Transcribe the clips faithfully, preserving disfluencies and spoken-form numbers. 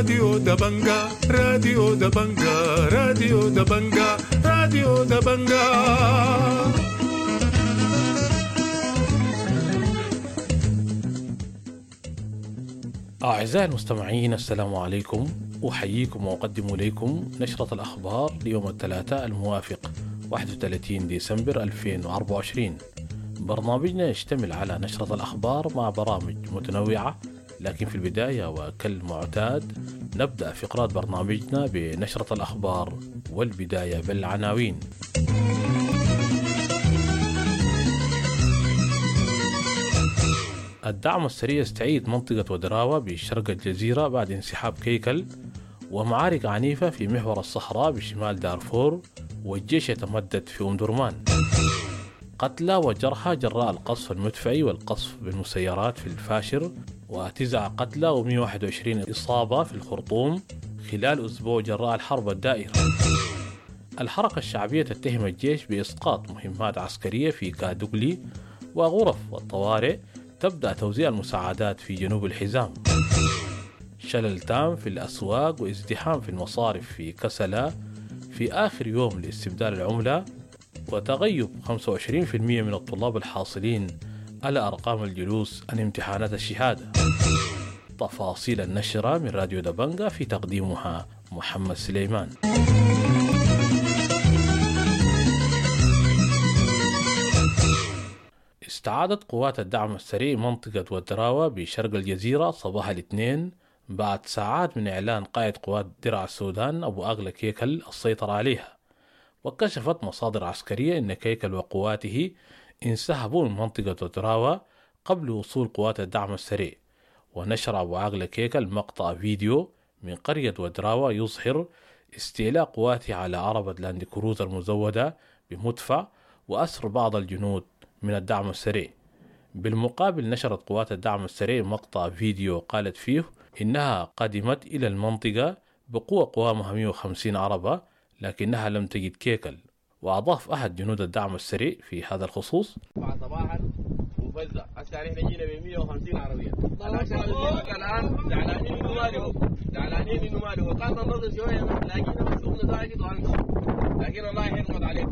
راديو دبنجا راديو دبنجا راديو دبنجا راديو دبنجا. أعزائي المستمعين، السلام عليكم، أحييكم وأقدم إليكم نشرة الأخبار ليوم الثلاثاء الموافق واحد وثلاثين ديسمبر ألفين وأربعة وعشرين. برنامجنا يشتمل على نشرة الأخبار مع برامج متنوعة، لكن في البداية وكالمعتاد نبدأ فقرات برنامجنا بنشرة الأخبار والبداية بالعناوين. الدعم السريع يستعيد منطقة ودراوة بشرق الجزيرة بعد انسحاب كيكل، ومعارك عنيفة في محور الصحراء بشمال دارفور، والجيش يتمدد في أم درمان. قتلى وجرحى جراء القصف المدفعي والقصف بالمسيرات في الفاشر، وتسع قتلى ومئة وواحد وعشرين إصابة في الخرطوم خلال أسبوع جراء الحرب الدائرة. الحركة الشعبية تتهم الجيش بإسقاط مهمات عسكرية في كادوغلي، وغرف الطوارئ تبدأ توزيع المساعدات في جنوب الحزام. شلل تام في الأسواق وازدحام في المصارف في كسلا في آخر يوم لاستبدال العملة، وتغيب خمسة وعشرين بالمئة من الطلاب الحاصلين على أرقام الجلوس عن امتحانات الشهادة. تفاصيل النشرة من راديو دبنجا، في تقديمها محمد سليمان. استعادت قوات الدعم السريع منطقة ودراوة بشرق الجزيرة صباح الاثنين بعد ساعات من إعلان قائد قوات درع السودان أبو أغلى كيكل السيطرة عليها. وكشفت مصادر عسكرية أن كيكل وقواته انسحبوا من منطقة ودراوة قبل وصول قوات الدعم السريع. ونشر أبو أغلى كيكل مقطع فيديو من قرية ودراوة يظهر استيلاء قواته على عربة لاند كروزر المزودة بمدفع وأسر بعض الجنود من الدعم السريع. بالمقابل نشرت قوات الدعم السريع مقطع فيديو قالت فيه إنها قدمت إلى المنطقة بقوة قوامها مئة وخمسين عربة، لكنها لم تجد كيكل. وأضاف أحد جنود الدعم السريع في هذا الخصوص: صباحا وفزع هسه احنا جينا ب مئة وخمسين عربية الآن زعلانين إنه ما له زعلانين إنه ما له كان ننتظر شوية لكن مسؤولنا زايد وعنده لكن الله يحرمت عليك.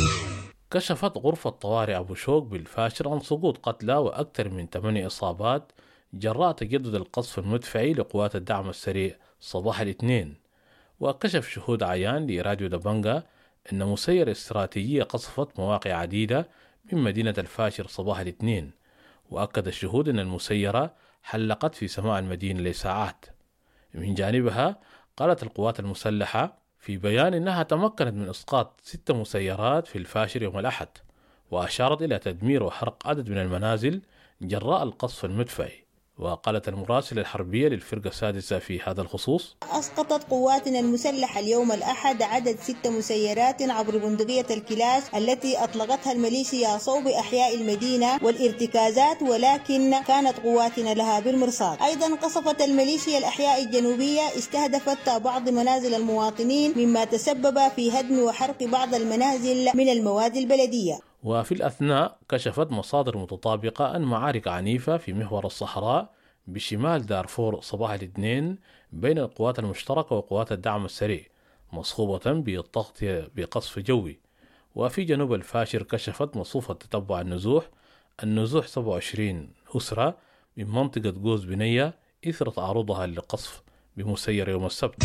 كشفت غرفة طوارئ أبو شوق بالفاشر عن سقوط قتلى وأكثر من ثمانية إصابات جراء تجدد القصف المدفعي لقوات الدعم السريع صباح الاثنين. وكشف شهود عيان لراديو دبنجا أن مسيرة استراتيجية قصفت مواقع عديدة من مدينة الفاشر صباح الاثنين. وأكد الشهود أن المسيرة حلقت في سماء المدينة لساعات. من جانبها قالت القوات المسلحة في بيان أنها تمكنت من إسقاط ست مسيرات في الفاشر يوم الأحد، وأشارت إلى تدمير وحرق عدد من المنازل جراء القصف المدفعي. وقالت المراسلة الحربية للفرقة السادسة في هذا الخصوص: أسقطت قواتنا المسلحة اليوم الأحد عدد ست مسيرات عبر بندقية الكلاش التي أطلقتها الميليشيا صوب أحياء المدينة والارتكازات، ولكن كانت قواتنا لها بالمرصاد. أيضا قصفت الميليشيا الأحياء الجنوبية، استهدفت بعض منازل المواطنين مما تسبب في هدم وحرق بعض المنازل من المواد البلدية. وفي الأثناء كشفت مصادر متطابقة أن معارك عنيفة في محور الصحراء بشمال دارفور صباح الاثنين بين القوات المشتركة وقوات الدعم السريع مصحوبة بالتغطية بقصف جوي. وفي جنوب الفاشر كشفت مصفوفة تتبع النزوح النزوح سبعة وعشرين أسرة من منطقة جوز بنية إثر تعرضها للقصف بمسير يوم السبت.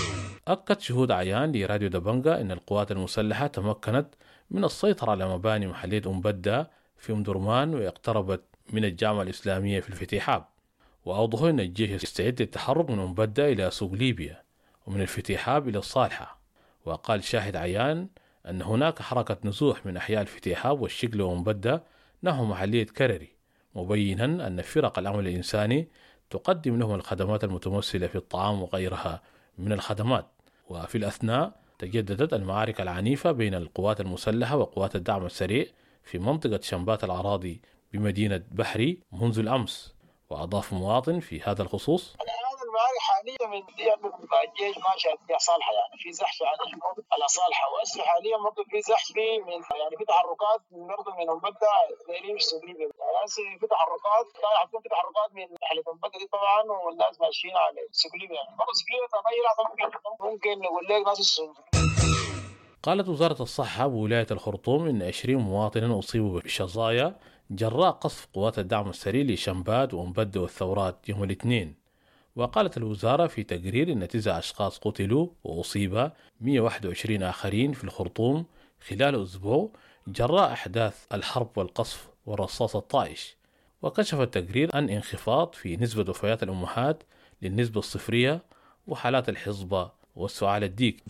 أكد شهود عيان لراديو دبنجا أن القوات المسلحة تمكنت من السيطرة على مباني محلية أم بدة في أم درمان، واقتربت من الجامعة الإسلامية في الفتيحاب. وأوضحوا أن الجيش يستعد للتحرك من أم بدة إلى سوق ليبيا ومن الفتيحاب إلى الصالحة. وقال شاهد عيان أن هناك حركة نزوح من أحياء الفتيحاب والشقل وأم بدة نحو محلية كرري، مبينا أن فرق العمل الإنساني تقدم لهم الخدمات المتمثلة في الطعام وغيرها من الخدمات. وفي الأثناء تجددت المعارك العنيفة بين القوات المسلحة وقوات الدعم السريع في منطقة شنبات الأراضي بمدينة بحري منذ الأمس. وأضاف مواطن في هذا الخصوص: الآن المعارك حاليا من ديال الجيش ماشي فيها صالحه، يعني في زحف على على صالحه، وهسه حاليا برضه في زحف من يعني في تحركات برضه من المبدا دايرين يشتغلوا، يعني هسه في تحركات طبعا حتكون في تحركات من ناحيه المبدا دي طبعا، والناس ماشيين على السكليم، يعني برضه السكليم تغير ممكن نقول لك ناس السوق. قالت وزارة الصحة بولاية الخرطوم إن عشرين مواطنا أصيبوا بشظايا جراء قصف قوات الدعم السريع لشمباد ومبدة والثورات يوم الاثنين. وقالت الوزارة في تقرير إن تسعة أشخاص قتلوا وأصيب مئة وواحد وعشرين آخرين في الخرطوم خلال أسبوع جراء أحداث الحرب والقصف والرصاص الطائش. وكشف التقرير عن انخفاض في نسبة وفيات الأمهات للنسبة الصفرية وحالات الحصبة والسعال الديك.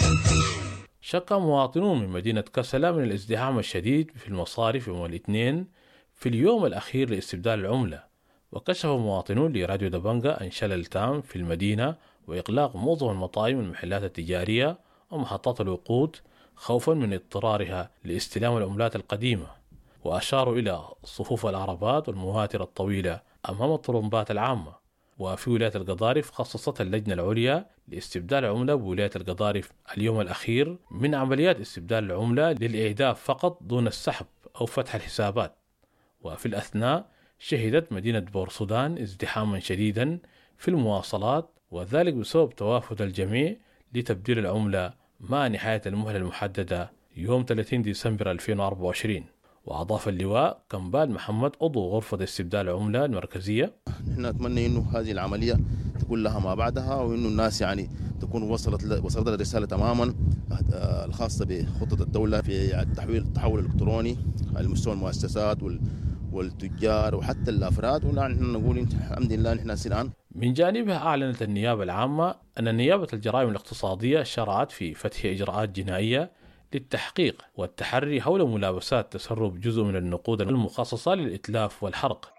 شك مواطنون من مدينة كسلة من الازدحام الشديد في المصارف يوم الاثنين في اليوم الأخير لاستبدال العملة. وكشف مواطنون لراديو دبنجا عن شلل تام في المدينة وإغلاق معظم المطاعم والمحلات التجارية ومحطات الوقود خوفا من اضطرارها لاستلام العملات القديمة. وأشاروا إلى صفوف العربات والمواتر الطويلة أمام الطرمبات العامة. وفي ولاية القضارف خصصت اللجنة العليا لاستبدال العملة بولاية القضارف اليوم الأخير من عمليات استبدال العملة للإعداد فقط دون السحب أو فتح الحسابات. وفي الأثناء شهدت مدينة بورسودان ازدحاما شديدا في المواصلات، وذلك بسبب توافد الجميع لتبديل العملة مع نهاية المهلة المحددة يوم ثلاثين ديسمبر ألفين وأربعة وعشرين. وأضاف اللواء كمبال محمد عضو غرفة استبدال العملة المركزية: نحن نتمنى إنه هذه العملية تكون لها ما بعدها، وإنه الناس يعني تكون وصلت وصلت الرسالة تماما الخاصة بخطة الدولة في التحويل التحول الإلكتروني على مستوى المؤسسات والتجار وحتى الأفراد. ونحن نقول الحمد لله نحن الآن. من جانبها أعلنت النيابة العامة أن نيابة الجرائم الاقتصادية شرعت في فتح إجراءات جنائية للتحقيق والتحري حول ملابسات تسرب جزء من النقود المخصصة للإتلاف والحرق.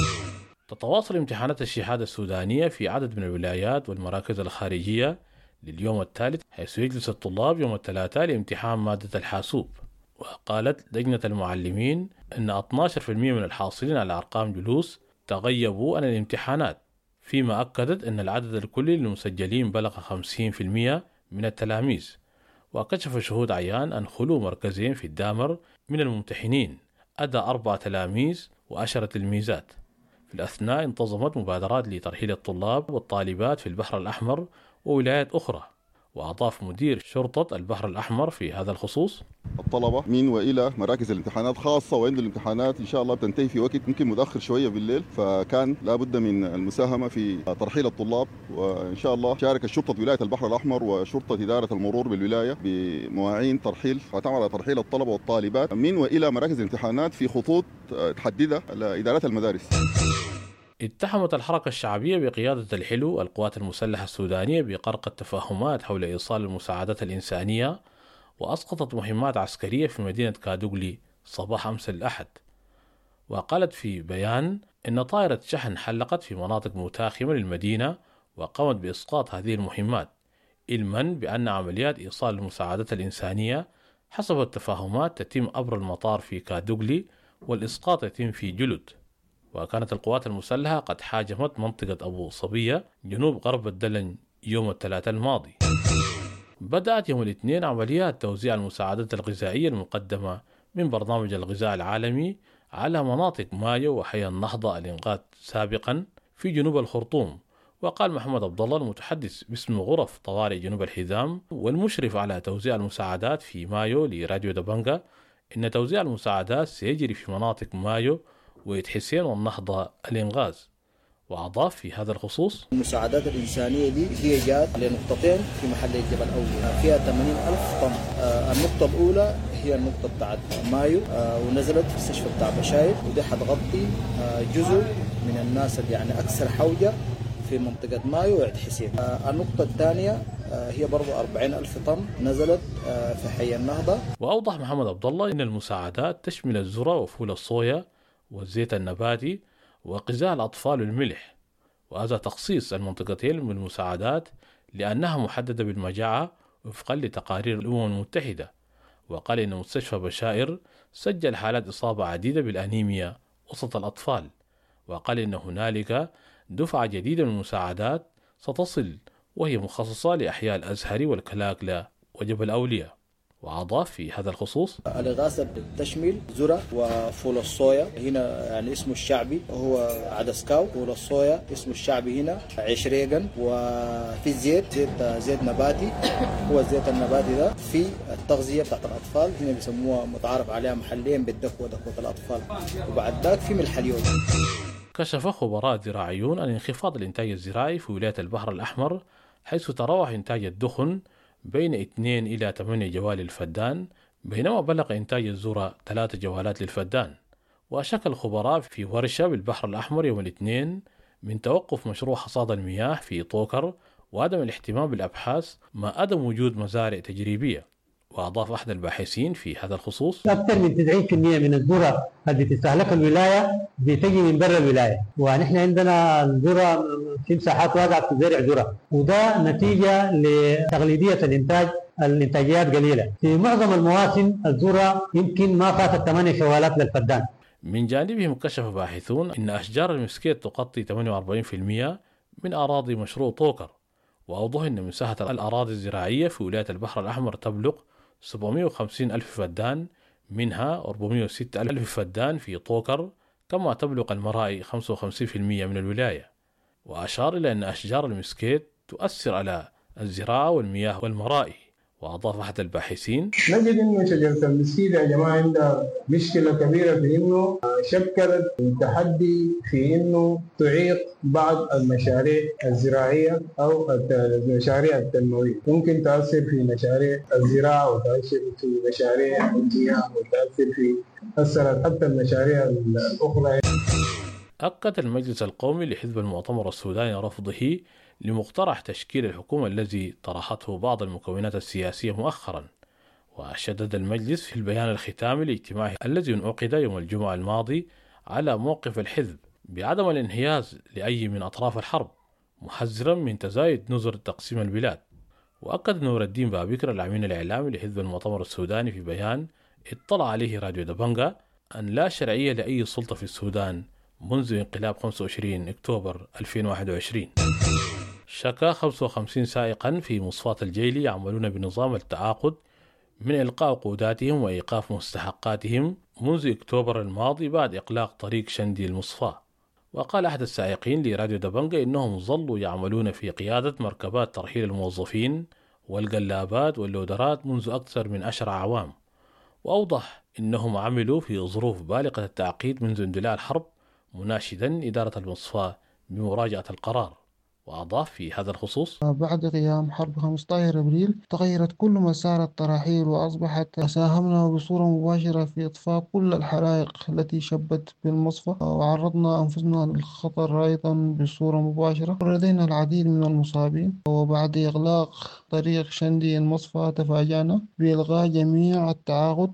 تتواصل امتحانات الشهادة السودانية في عدد من الولايات والمراكز الخارجية لليوم الثالث، حيث يجلس الطلاب يوم الثلاثاء لامتحان مادة الحاسوب. وقالت لجنة المعلمين أن اثني عشر بالمئة من الحاصلين على أرقام جلوس تغيبوا عن الامتحانات، فيما أكدت أن العدد الكلي للمسجلين بلغ خمسين بالمئة من التلاميذ. وكشف شهود عيان أن خلو مركزين في الدامر من الممتحنين أدى أربع تلاميذ وعشرة تلميذات. في الأثناء انتظمت مبادرات لترحيل الطلاب والطالبات في البحر الأحمر وولايات أخرى. وأضاف مدير شرطة البحر الأحمر في هذا الخصوص: الطلبة من وإلى مراكز الامتحانات خاصة، وعند الامتحانات إن شاء الله بتنتهي في وقت ممكن متأخر شوية بالليل، فكان لابد من المساهمة في ترحيل الطلاب. وإن شاء الله شارك شرطة ولاية البحر الأحمر وشرطة إدارة المرور بالولاية بمواعين ترحيل تعمل على ترحيل الطلبة والطالبات من وإلى مراكز الامتحانات في خطوط تحددها لإدارات المدارس. اتهمت الحركة الشعبية بقيادة الحلو القوات المسلحة السودانية بقرق التفاهمات حول إيصال المساعدات الإنسانية، وأسقطت مهمات عسكرية في مدينة كادوغلي صباح أمس الأحد. وقالت في بيان إن طائرة شحن حلقت في مناطق متاخمة للمدينة وقامت بإسقاط هذه المهمات، علما بأن عمليات إيصال المساعدات الإنسانية حسب التفاهمات تتم عبر المطار في كادوغلي والإسقاط يتم في جلد. وكانت القوات المسلحة قد حاجمت منطقة أبو صبية جنوب غرب الدلن يوم الثلاثاء الماضي. بدأت يوم الاثنين عمليات توزيع المساعدات الغذائية المقدمة من برنامج الغذاء العالمي على مناطق مايو وحي النهضة الإنقاذ سابقا في جنوب الخرطوم. وقال محمد عبد الله المتحدث باسم غرف طوارئ جنوب الحزام والمشرف على توزيع المساعدات في مايو لراديو دبنجا إن توزيع المساعدات سيجري في مناطق مايو ويد حسين والنهضة الإنغاز. وأضاف في هذا الخصوص: المساعدات الإنسانية دي هي جات لنقطتين في محل الجبل الأول فيها ثمانين ألف طن. آه النقطة الأولى هي النقطة بتاعت مايو، آه ونزلت في المستشفى بتاع بشاير، ودي حتغطي آه جزء من الناس اللي يعني أكثر حوجة في منطقة مايو وعد حسين. آه النقطة الثانية آه هي برضو أربعين ألف طن نزلت آه في حي النهضة. وأوضح محمد عبد الله إن المساعدات تشمل الذرة وفول الصويا والزيت النباتي وغذاء الأطفال والملح. وهذا تخصيص المنطقتين من المساعدات لأنها محددة بالمجاعة وفقا لتقارير الأمم المتحدة. وقال إن مستشفى بشائر سجل حالات إصابة عديدة بالأنيميا وسط الأطفال. وقال إن هنالك دفعة جديدة من المساعدات ستصل وهي مخصصة لأحياء الأزهري والكلاكلة وجبل أولياء. وأضاف في هذا الخصوص: الإغاثة بتشمل ذرة وفول الصويا، هنا يعني اسمه الشعبي هو عدسكاو، فول الصويا اسمه الشعبي هنا عشريقن، وفي الزيت زيت زيت نباتي، هو الزيت النباتي ده في التغذية بتاعت الأطفال، هنا بيسموها متعارف عليها محليا بالدكوة، دكوة الأطفال، وبعد ذاك في ملح اليود. كشف خبراء زراعيون عن انخفاض الإنتاج الزراعي في ولاية البحر الأحمر، حيث تراوح إنتاج الدخن بين اثنين إلى ثمانية جوال للفدان، بينما بلغ إنتاج الذرة ثلاثة جوالات للفدان. وأشك الخبراء في ورشة بالبحر الأحمر يوم الاثنين من توقف مشروع حصاد المياه في طوكر وعدم الاهتمام بالأبحاث مع عدم وجود مزارع تجريبية. وأضاف أحد الباحثين في هذا الخصوص: أكثر من تسعين بالمئة من الذرة اللي بتستهلك الولاية بتجي من برا الولاية، ونحن عندنا الذرة في مساحات واسعة بتزرع ذرة، وده نتيجة لتقليدية الإنتاج، الإنتاجيات قليلة. في معظم المواسم الذرة يمكن ما فاتت ثمانية شوالات للفدان. من جانبهم كشف باحثون أن أشجار المسكيت تغطي ثمانية وأربعين بالمئة من أراضي مشروع طوكر، وأوضح أن مساحة الأراضي الزراعية في ولاية البحر الأحمر تبلغ سبعمائة وخمسين ألف فدان، منها أربعمائة وستة ألف فدان في طوكر، كما تبلغ المرائي خمسة وخمسين بالمئة من الولاية. وأشار إلى أن أشجار المسكيت تؤثر على الزراعة والمياه والمرائي. وأضاف أحد الباحثين: نجد إنه شجرة المسكيت يا جماعة عندها مشكلة كبيرة في إنه شكلت تحدي في إنه تعيق بعض المشاريع الزراعية أو المشاريع التنموية، ممكن تأثر في مشاريع الزراعة وتأثر في مشاريع المياه وتأثر في أثرت حتى المشاريع الأخرى. أكد المجلس القومي لحزب المؤتمر السوداني رفضه لمقترح تشكيل الحكومة الذي طرحته بعض المكونات السياسية مؤخرا. وشدد المجلس في البيان الختامي لاجتماعه الذي انعقد يوم الجمعة الماضي على موقف الحزب بعدم الانحياز لأي من أطراف الحرب، محذرا من تزايد نظر تقسيم البلاد. وأكد نور الدين بابكر الأمين الإعلامي لحزب المؤتمر السوداني في بيان اطلع عليه راديو دبنجا أن لا شرعية لأي سلطة في السودان منذ انقلاب خمسة وعشرين أكتوبر ألفين وواحد وعشرين. شكا خمسة وخمسين سائقا في مصفاة الجيلي يعملون بنظام التعاقد من إلقاء عقوداتهم وإيقاف مستحقاتهم منذ أكتوبر الماضي بعد إغلاق طريق شندي المصفاة. وقال أحد السائقين لراديو دبنجا إنهم ظلوا يعملون في قيادة مركبات ترحيل الموظفين والقلابات واللودرات منذ أكثر من عشر أعوام. وأوضح إنهم عملوا في ظروف بالغة التعقيد منذ اندلاع الحرب، مناشدا إدارة المصفاة بمراجعة القرار. وأضاف في هذا الخصوص: بعد قيام حرب خمسة عشر أبريل تغيرت كل مسار التراحيل، وأصبحت ساهمنا بصورة مباشرة في إطفاء كل الحرائق التي شبت بالمصفى، وعرضنا أنفسنا للخطر أيضا بصورة مباشرة، ولدينا العديد من المصابين. وبعد إغلاق طريق شندي المصفى تفاجأنا بإلغاء جميع التعاقد.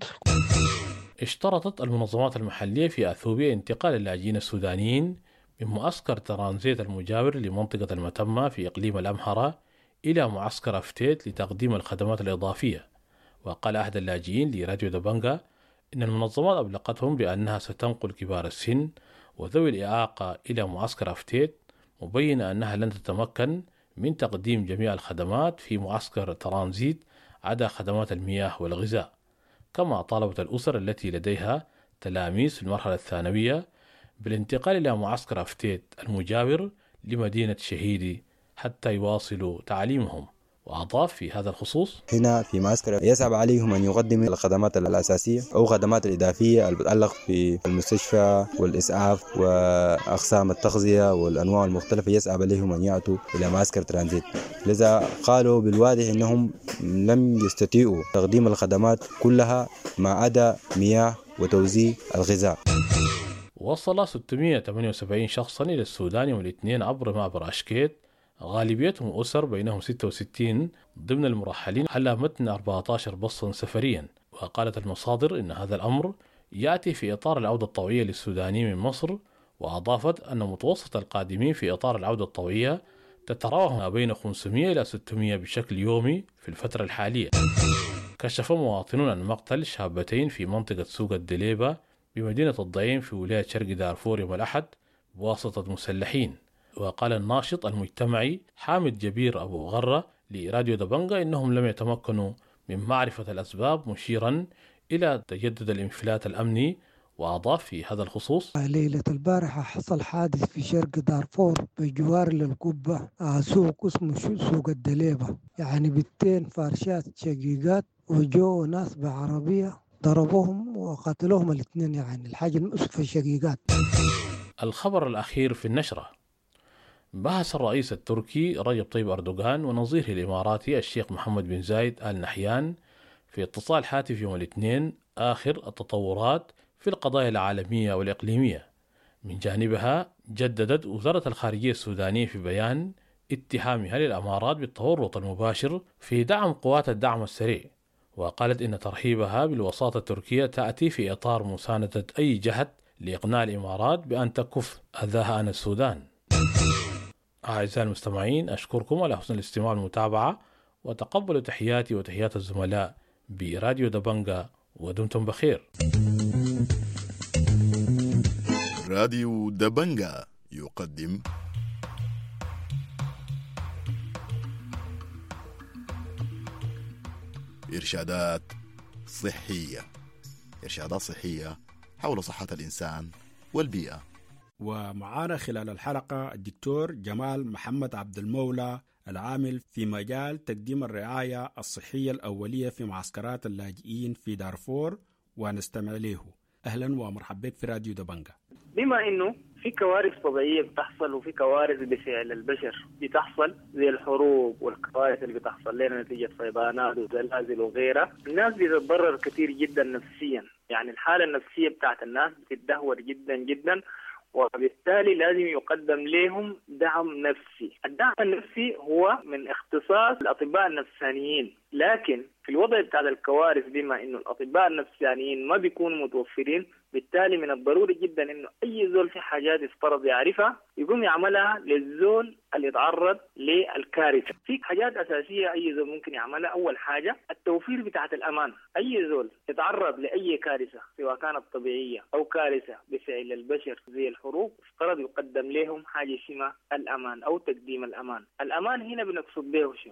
اشترطت المنظمات المحلية في أثيوبيا انتقال اللاجئين السودانيين من معسكر ترانزيت المجاور لمنطقة المتمة في إقليم الأمهرة إلى معسكر أفتيت لتقديم الخدمات الإضافية. وقال أحد اللاجئين لراديو دبنجا إن المنظمات أبلغتهم بأنها ستنقل كبار السن وذوي الإعاقة إلى معسكر أفتيت، مبينة أنها لن تتمكن من تقديم جميع الخدمات في معسكر ترانزيت عدا خدمات المياه والغذاء. كما طالبت الأسر التي لديها تلاميذ في المرحلة الثانوية بالانتقال إلى معسكر أفتيت المجاور لمدينة شهيدي حتى يواصلوا تعليمهم. وأضاف في هذا الخصوص: هنا في معسكر يصعب عليهم أن يقدموا الخدمات الأساسية أو خدمات الإضافية اللي بتتعلق في المستشفى والإسعاف وأقسام التغذية والأنواع المختلفة، يصعب عليهم أن يأتوا إلى معسكر ترانزيت. لذا قالوا بالواضح أنهم لم يستطيعوا تقديم الخدمات كلها ما عدا مياه وتوزيع الغذاء. وصل ستمائة وثمانية وسبعين شخصا إلى السودان يوم الاثنين عبر معبر أشكيت، غالبيتهم أسر بينهم ستة وستين ضمن المرحلين على متن أربعة عشر باصا سفريا. وقالت المصادر إن هذا الأمر يأتي في إطار العودة الطوعية للسودانيين من مصر. وأضافت أن متوسط القادمين في إطار العودة الطوعية تتراوح ما بين خمسمائة إلى ستمائة بشكل يومي في الفترة الحالية. كشف مواطنون عن مقتل شابتين في منطقة سوق الدليبة بمدينة الضعيم في ولاية شرق دارفور يوم الأحد بواسطة مسلحين. وقال الناشط المجتمعي حامد جبير أبو غرة لراديو دبنجة إنهم لم يتمكنوا من معرفة الأسباب، مشيرا إلى تجدد الانفلات الأمني. وأضاف في هذا الخصوص: ليلة البارحة حصل حادث في شرق دارفور بجوار للقبة، سوق اسمه سوق الدليبة، يعني بنتين فارشات شقيقات وجو ناس بعربية ضربوهم وقتلوهم الاثنين، يعني الحاجة المؤسفة الشقيقات. الخبر الأخير في النشرة: بحث الرئيس التركي رجب طيب أردوغان ونظيره الإماراتي الشيخ محمد بن زايد آل نحيان في اتصال هاتفي يوم الاثنين آخر التطورات في القضايا العالمية والإقليمية. من جانبها جددت وزارة الخارجية السودانية في بيان اتهامها للأمارات بالتورط المباشر في دعم قوات الدعم السريع، وقالت إن ترحيبها بالوساطة التركية تأتي في إطار مساندة أي جهد لإقناع الإمارات بأن تكف أذاها عن السودان. أعزائي المستمعين، أشكركم على حسن الاستماع والمتابعة، وتقبلوا تحياتي وتحيات الزملاء براديو دبنجة، ودمتم بخير. راديو دبنجة يقدم إرشادات صحية، إرشادات صحية حول صحة الإنسان والبيئة. ومعانا خلال الحلقة الدكتور جمال محمد عبد المولى، العامل في مجال تقديم الرعاية الصحية الأولية في معسكرات اللاجئين في دارفور، ونستمع له. أهلا ومرحبا بك في راديو دبنجة. بما أنه في كوارث طبيعية بتحصل وفي كوارث بفعل البشر بتحصل زي الحروب والكوارث اللي بتحصل لنا نتيجة فيضانات وزلازل وغيرها، الناس بتتضرر كثير جدا نفسيا، يعني الحالة النفسية بتاعت الناس بتتدهور جدا جدا، وبالتالي لازم يقدم لهم دعم نفسي. الدعم النفسي هو من اختصاص الأطباء النفسانيين، لكن في الوضع بتاع الكوارث بما إنه الأطباء النفسانيين ما بيكونوا متوفرين، بالتالي من الضروري جدا إنه أي زول في حاجات يفترض يعرفها يقوم يعملها للزول اللي يتعرض للكارثة. في حاجات أساسية أي زول ممكن يعملها. أول حاجة التوفير بتاعة الأمان. أي زول يتعرض لأي كارثة سواء كانت طبيعية أو كارثة بفعل البشر زي الحروب، افترض يقدم لهم حاجة اسمها الأمان أو تقديم الأمان. الأمان هنا بنقصد به شنو؟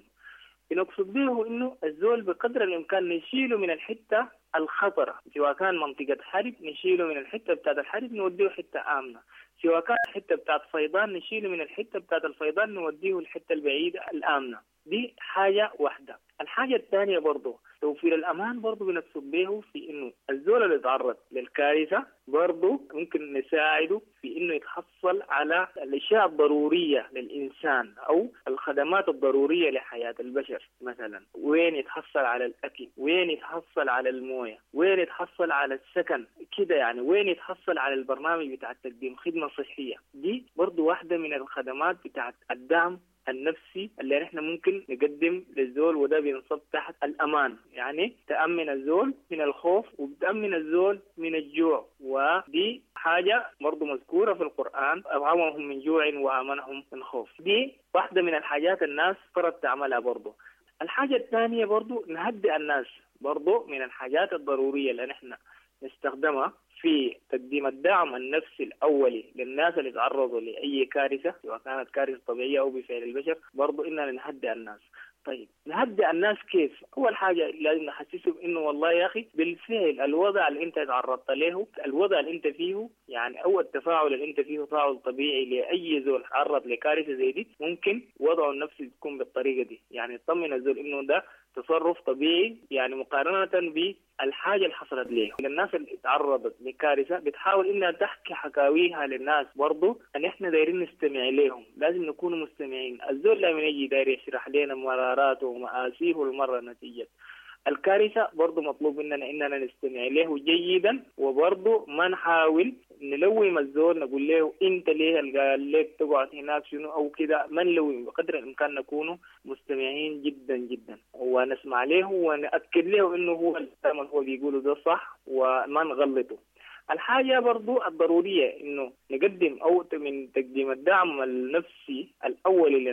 بنقصد به إنه الزول بقدر الإمكان نشيله من الحتة الخطرة، سواء كان منطقة حرب نشيله من الحتة بتاعت الحرب نوديه حتة آمنة، سواء كان الحتة بتاعت فيضان نشيله من الحتة بتاعت الفيضان نوديه الحتة البعيدة الآمنة. دي حاجة واحدة. الحاجة الثانية برضو توفير الأمان، برضو بنقصد به في إنه الزول اللي يتعرض للكارثة برضو ممكن نساعده في إنه يتحصل على الأشياء الضرورية للإنسان أو الخدمات الضرورية لحياة البشر. مثلا وين يتحصل على الأكل، وين يتحصل على الموية، وين يتحصل على السكن كده، يعني وين يتحصل على البرنامج بتاع تقديم خدمة صحية. دي برضو واحدة من الخدمات بتاع الدعم النفسي اللي نحن ممكن نقدم للزول، وده بينصب تحت الأمان، يعني تأمن الزول من الخوف وبتأمن الزول من الجوع. ودي حاجة برضو مذكورة في القرآن، أطعمهم من جوع وآمنهم من خوف. دي واحدة من الحاجات الناس فرض تعملها برضو. الحاجة الثانية برضو نهدئ الناس، برضو من الحاجات الضرورية اللي نحن نستخدمها في تقديم الدعم النفسي الأولي للناس اللي تعرضوا لأي كارثة سواء كانت كارثة طبيعية أو بفعل البشر، برضو إننا نهدئ الناس. طيب نهدئ الناس كيف؟ أول حاجة لازم نحسسهم إنه والله يا أخي بالفعل الوضع اللي أنت تعرضت له، الوضع اللي أنت فيه، يعني أو التفاعل اللي أنت فيه تفاعل طبيعي لأي زول تعرض لكارثة زي دي، ممكن وضعه النفسي تكون بالطريقة دي، يعني تطمن الزول إنه ده تصرف طبيعي، يعني مقارنة بالحاجة اللي حصلت له. الناس اللي تعرضت لكارثة بتحاول إنها تحكي حكاويها للناس، برضو أن إحنا دايرين نستمع لهم، لازم نكون مستمعين. الزول لما يجي داير يشرح لنا مراراته ومآسيه المرة نتيجة الكارثة، برضو مطلوب مننا إننا نستمع له جيدا، وبرضو ما نحاول نلوم الزول نقول له أنت ليه قال لك تقعد هناك شنو أو كده، ما نلوم، بقدر الإمكان نكون مستمعين جدا جدا ونسمع له ونأكد له إنه هو الكلام هو بيقوله ده صح وما نغلطه. الحاجة برضو الضرورية إنه نقدم أو من تقديم الدعم النفسي الأولي للناس،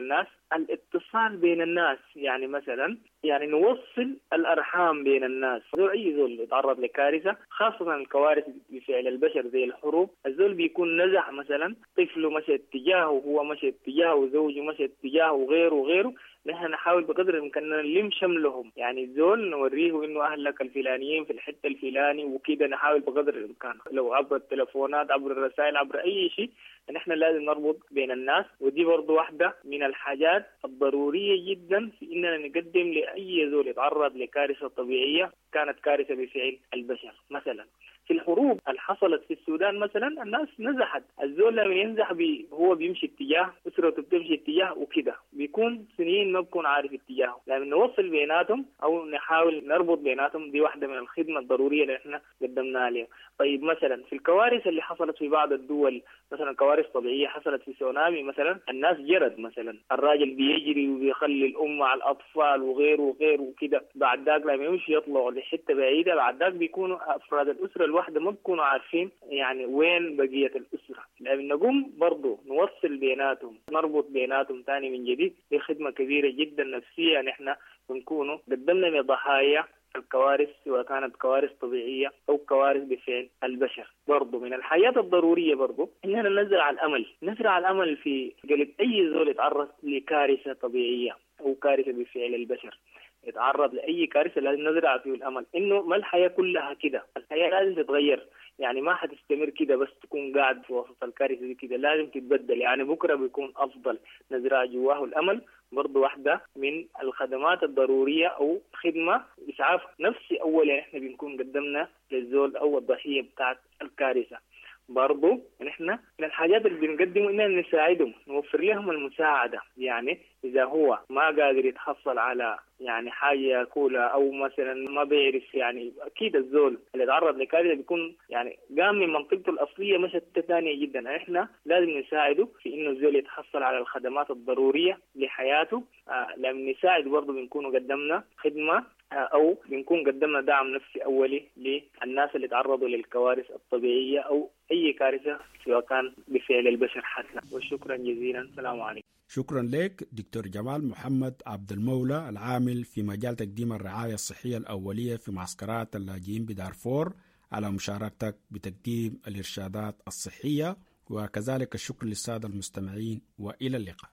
الاتصال بين الناس، يعني مثلا يعني نوصل الأرحام بين الناس. زول أي زول يتعرض لكارثة، خاصة الكوارث بفعل البشر زي الحروب، الزول بيكون نزح مثلا طفله مشى اتجاهه وهو مشى اتجاهه وزوجه مشى اتجاهه وغيره وغيره، نحن نحاول بقدر الإمكان نلم شملهم، يعني الزول نوريه إنه أهلك الفلانيين في الحتة الفلاني وكده، نحاول بقدر الإمكان لو عبر التلفونات عبر الرسائل عبر أي شيء، نحن لازم نربط بين الناس. ودي برضو واحدة من الحاجات الضرورية جدا في إننا نقدم لأي زول يتعرض لكارثة طبيعية كانت كارثة بفعل البشر. مثلا في الحروب اللي حصلت في السودان مثلا الناس نزحت، الزول لما ينزح بي هو بيمشي اتجاه، أسرته بتمشي اتجاه وكده، بيكون سنين ما بكون عارف اتجاهه، لازم نوصل بيناتهم أو نحاول نربط بيناتهم. دي واحدة من الخدمة الضرورية اللي احنا قدمناها لهم. طيب مثلا في الكوارث اللي حصلت في بعض الدول، مثلا كوارث طبيعية حصلت في سونامي مثلا، الناس جرد مثلا، الراجل بيجري وبيخلي الأم مع الأطفال وغيره وغيره وكده، بعد ذاك لما يمشي يطلعوا لحتة بعيدة، بعد ذاك بيكونوا أفراد الأسرة الواحدة ما بيكونوا عارفين يعني وين بقية الأسرة. لازم نقوم برضو نوصل بيناتهم، نربط بيناتهم تاني من جديد. دي خدمة كبيرة جدا نفسية نحن بنكونوا قدمنا لضحايا الكوارث، سواء كانت كوارث طبيعية أو كوارث بفعل البشر. برضو من الحياة الضرورية برضو إننا نزرع الأمل، نزرع الأمل في قلب أي زول يتعرض لكارثة طبيعية أو كارثة بفعل البشر، يتعرض لأي كارثة لازم نزرع فيه الأمل إنه ما الحياة كلها كده، الحياة لازم تتغير، يعني ما حتستمر كده بس تكون قاعد في وسط الكارثة دي كده، لازم تتبدل، يعني بكرة بيكون أفضل. نزرع جواه الأمل برضو واحدة من الخدمات الضرورية أو خدمة إسعاف نفسي أولا إحنا بنكون قدمنا للزول أو الضحية بتاعت الكارثة. برضو نحن من الحاجات اللي بنقدمه إننا نساعدهم، نوفر لهم المساعدة، يعني إذا هو ما قادر يتحصل على يعني حاجة يأكلها أو مثلا ما بيعرف، يعني أكيد الزول اللي تعرض لكارثة بيكون يعني قام من منطقته الأصلية مشت ثانية جدا، إحنا لازم نساعده في إنه الزول يتحصل على الخدمات الضرورية لحياته. آه لما نساعد برضو بنكون قدمنا خدمة أو بنكون قدمنا دعم نفسي أولي للناس اللي تعرضوا للكوارث الطبيعية أو أي كارثة سواء كان بفعل البشر حتى. وشكرا جزيلا، السلام عليكم. شكرا لك دكتور جمال محمد عبد المولى، العامل في مجال تقديم الرعاية الصحية الأولية في معسكرات اللاجئين بدارفور، على مشاركتك بتقديم الإرشادات الصحية، وكذلك الشكر للسادة المستمعين، وإلى اللقاء.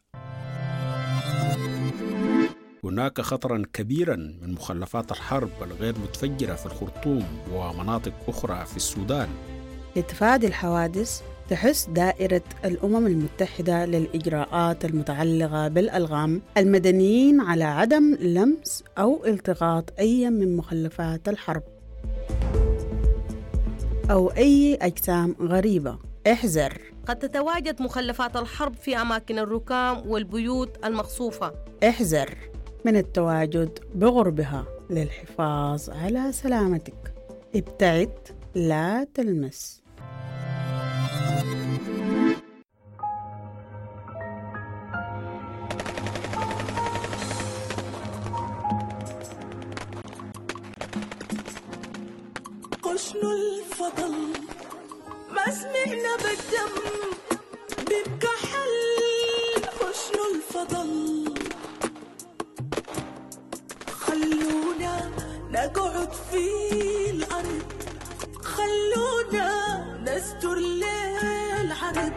هناك خطرا كبيرا من مخلفات الحرب الغير متفجرة في الخرطوم ومناطق أخرى في السودان. لتفادي الحوادث تحث دائرة الأمم المتحدة للإجراءات المتعلقة بالألغام المدنيين على عدم لمس أو التقاط أي من مخلفات الحرب أو أي أجسام غريبة. احذر، قد تتواجد مخلفات الحرب في أماكن الركام والبيوت المقصوفة. احذر من التواجد بغربها للحفاظ على سلامتك. ابتعد، لا تلمس. شنو الفضل ما سمعنا بالدم بكحل، وشنو الفضل خلونا نقعد في الأرض، خلونا نستر ليل عرض،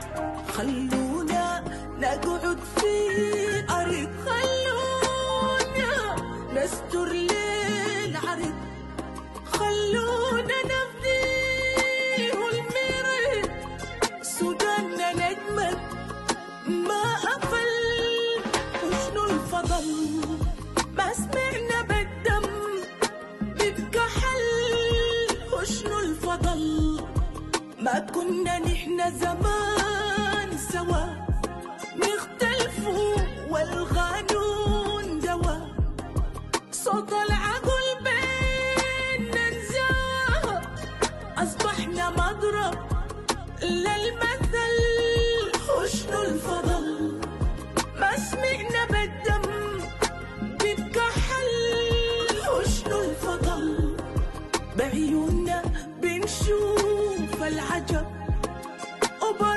خلونا نقعد في الأرض، خلونا نستر ليل عرض، خلونا نفديه المرض، سوداننا نجمد ما أفل، وشنو الفضل ما سمعنا بالدم بتكحل، وشنو الفضل ما كنا نحن زمان سوا نختلفوا والقانون دوا، صوت العقل بيننا انزاها، أصبحنا مضرب للمثل، وشنو الفضل ما سمعنا بالدم بتكحل، وشنو الفضل بعيوننا بنشوف العجب وب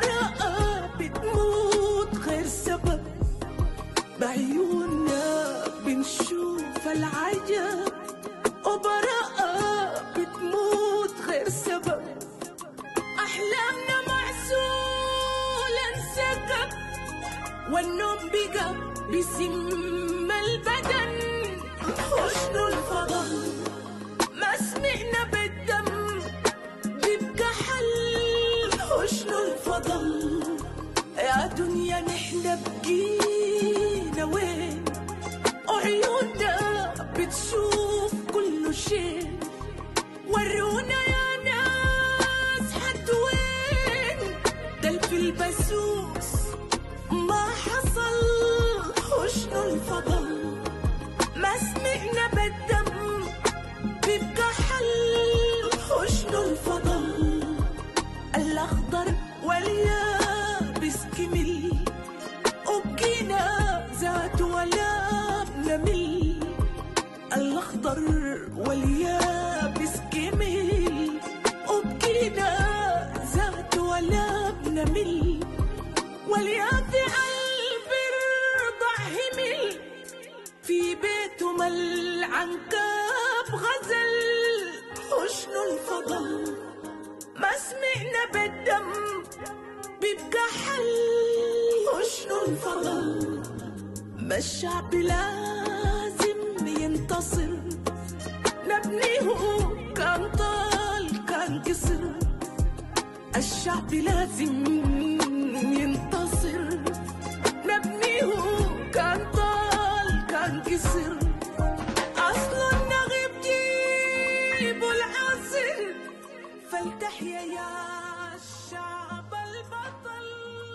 العجب وبراءة بتموت غير سبب. أحلامنا معسولة انسكب والنوم بقى بسم البدن. وشنو الفضل ما سمعنا بالدم بيبقى حل. وشنو الفضل يا دنيا نحن بقينا وين وعيوننا بتشوف كل شيء. ورونا يا ناس حد وين ده في البسوس ما حصل. وشنو الفضل ما سمعنا بالدم بيبقى حل. وشنو الفضل الأخضر واليابس كمل وبقينا ذات ولا بنمل. الأخضر واليابس كمل وبقينا ذات ولا بنمل. واليافع البرضع همل في بيتهم العنكب غزل. وشنو الفضل ما سمعنا بالدم بيبقى حل. وشنو الفضل ما الشعب لازم ينتصر. نبنيه كان طال كان قصر. الشعب لازم ينتصر. نبنيه كان طال كان قصر. أصل النغيب جيبوا العصر فلتحيا يا الشعب البطل.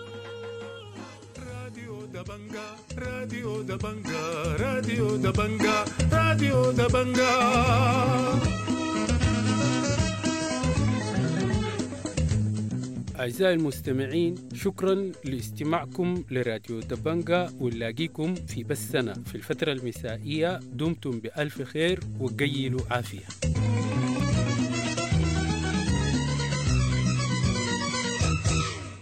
راديو دبنجا راديو دبنجا راديو دبنجا راديو دبنجا. أعزائي المستمعين، شكرا لاستماعكم لراديو دبنجا، ونلاقيكم في بثنا في الفترة المسائية. دمتم بألف خير وقيلوا عافية.